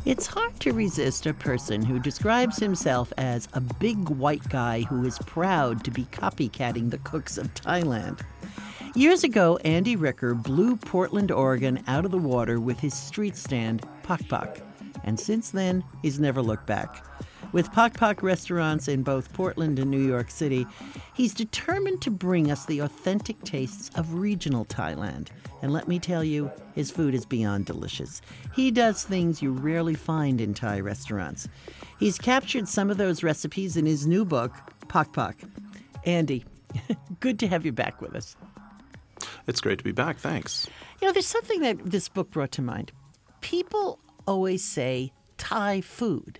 It's hard to resist a person who describes himself as a big white guy who is proud to be copycatting the cooks of Thailand. Years ago, Andy Ricker blew Portland, Oregon out of the water with his street stand, Pak Pak. And since then, he's never looked back. With Pak Pak restaurants in both Portland and New York City, he's determined to bring us the authentic tastes of regional Thailand. And let me tell you, his food is beyond delicious. He does things you rarely find in Thai restaurants. He's captured some of those recipes in his new book, Pak Pak. Andy, good to have you back with us. It's great to be back. Thanks. You know, there's something that this book brought to mind. People always say Thai food.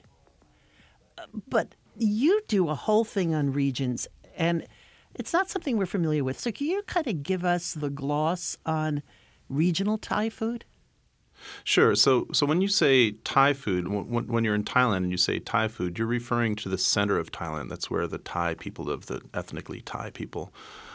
But you do a whole thing on regions, and it's not something we're familiar with. So can you kind of give us the gloss on regional Thai food? Sure. So when you say Thai food, when you're in Thailand and you say Thai food, you're referring to the center of Thailand. That's where the Thai people live, the ethnically Thai people.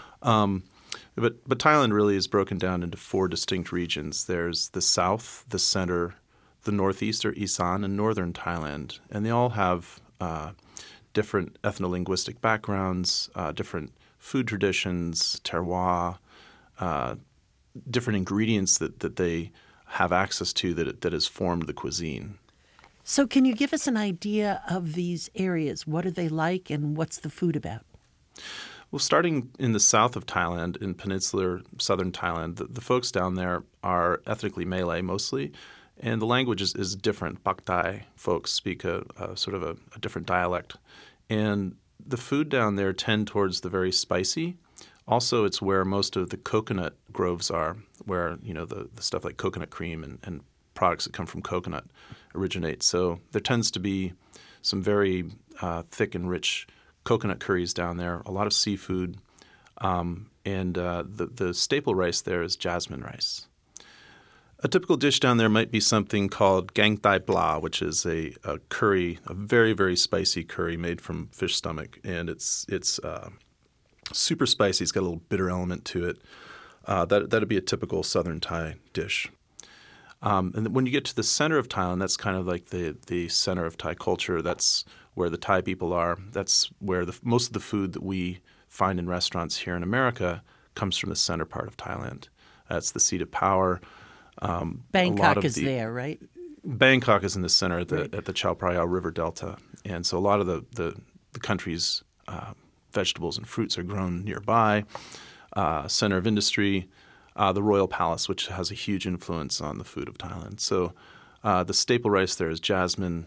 But Thailand really is broken down into four distinct regions. There's the south, the center, the northeast or Isan, and northern Thailand. And they all have different ethno-linguistic backgrounds, different food traditions, terroir, different ingredients that they have access to that has formed the cuisine. So can you give us an idea of these areas? What are they like and what's the food about? Well, starting in the south of Thailand, in peninsular southern Thailand, the folks down there are ethnically Malay mostly, and the language is different. Pak Thai folks speak a sort of a different dialect. And the food down there tend towards the very spicy. Also, it's where most of the coconut groves are, where the stuff like coconut cream and products that come from coconut originate. So there tends to be some very thick and rich coconut curries down there, a lot of seafood, and the staple rice there is jasmine rice. A typical dish down there might be something called gang thai bla, which is a curry, a very, very spicy curry made from fish stomach, and it's super spicy. It's got a little bitter element to it. That'd be a typical southern Thai dish. And when you get to the center of Thailand, that's kind of like the center of Thai culture. That's where the Thai people are. That's where most of the food that we find in restaurants here in America comes from the center part of Thailand. That's the seat of power. Bangkok is there, right? Bangkok is in the center at the Chao Phraya River Delta. And so a lot of the country's vegetables and fruits are grown nearby. Center of industry, the Royal Palace, which has a huge influence on the food of Thailand. So the staple rice there is jasmine,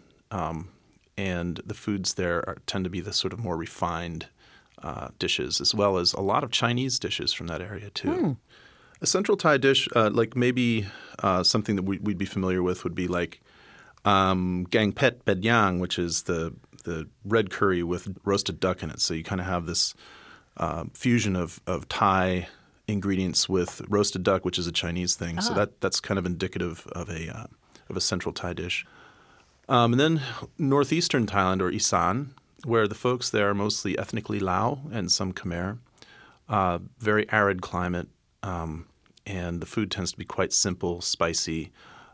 and the foods there tend to be the sort of more refined dishes, as well as a lot of Chinese dishes from that area too. A central Thai dish, like maybe something that we'd be familiar with, would be like gang pet bed yang, which is the red curry with roasted duck in it. So you kind of have this fusion of Thai ingredients with roasted duck, which is a Chinese thing. So that's kind of indicative of a central Thai dish. And then northeastern Thailand, or Isan, where the folks there are mostly ethnically Lao and some Khmer. Very arid climate, and the food tends to be quite simple, spicy.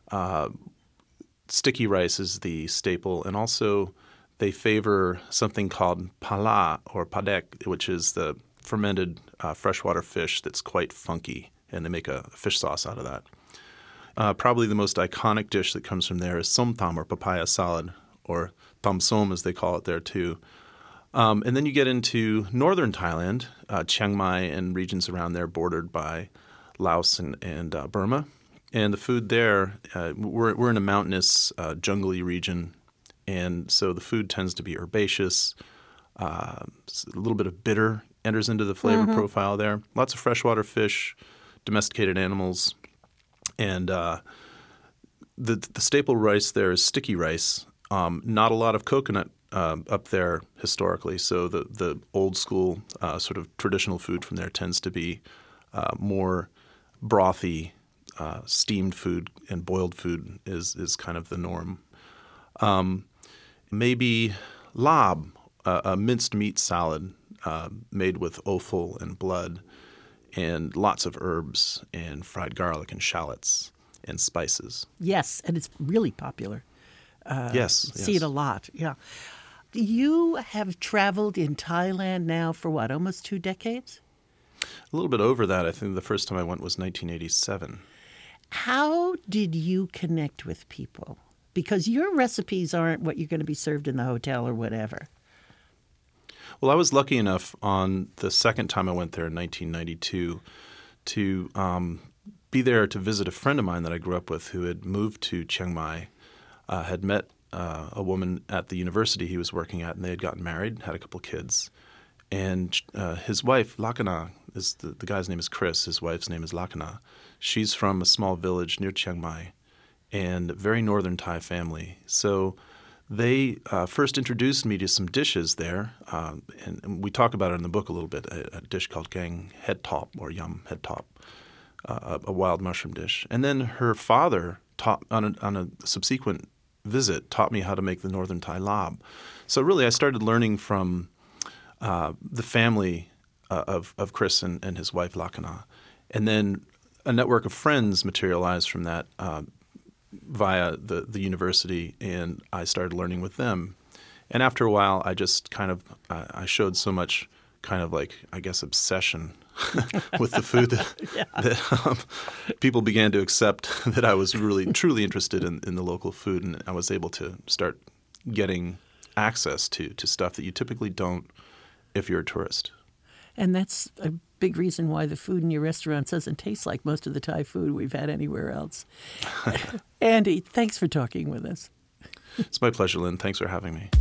Sticky rice is the staple, and also they favor something called pala or padek, which is the fermented freshwater fish that's quite funky, and they make a fish sauce out of that. Probably the most iconic dish that comes from there is som tam, or papaya salad, or tam som as they call it there too. And then you get into northern Thailand, Chiang Mai and regions around there bordered by Laos and Burma. And the food there, we're in a mountainous, jungly region, and so the food tends to be herbaceous. A little bit of bitter enters into the flavor profile there. Lots of freshwater fish, domesticated animals. And the staple rice there is sticky rice. Not a lot of coconut up there historically, so the old school sort of traditional food from there tends to be more brothy, steamed food, and boiled food is kind of the norm. Maybe lab, a minced meat salad made with offal and blood, and lots of herbs and fried garlic and shallots and spices. Yes, and it's really popular. Yes. see it a lot. Yeah. You have traveled in Thailand now for what, almost 2 decades? A little bit over that. I think the first time I went was 1987. How did you connect with people? Because your recipes aren't what you're going to be served in the hotel or whatever. Well, I was lucky enough on the second time I went there in 1992 to be there to visit a friend of mine that I grew up with who had moved to Chiang Mai, had met a woman at the university he was working at, and they had gotten married, had a couple kids. And his wife, Lakana, the guy's name is Chris. His wife's name is Lakana. She's from a small village near Chiang Mai and a very northern Thai family. So they first introduced me to some dishes there, and we talk about it in the book a little bit, a dish called gang het top or yum het top, a wild mushroom dish. And then her father taught on a subsequent visit taught me how to make the northern Thai lab. So really I started learning from the family of Chris and his wife Lakana. And then a network of friends materialized from that via the university, and I started learning with them. And after a while, I just kind of I showed so much kind of like, I guess, obsession with the food that people began to accept that I was really truly interested in the local food, and I was able to start getting access to stuff that you typically don't if you're a tourist. And that's a big reason why the food in your restaurants doesn't taste like most of the Thai food we've had anywhere else. Andy, thanks for talking with us. It's my pleasure, Lynn. Thanks for having me.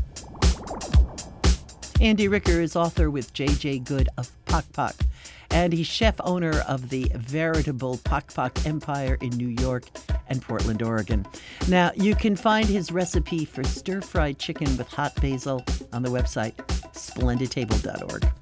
Andy Ricker is author with J.J. Good of Pok Pok, and he's chef-owner of the veritable Pok Pok empire in New York and Portland, Oregon. Now, you can find his recipe for stir-fried chicken with hot basil on the website splendidtable.org.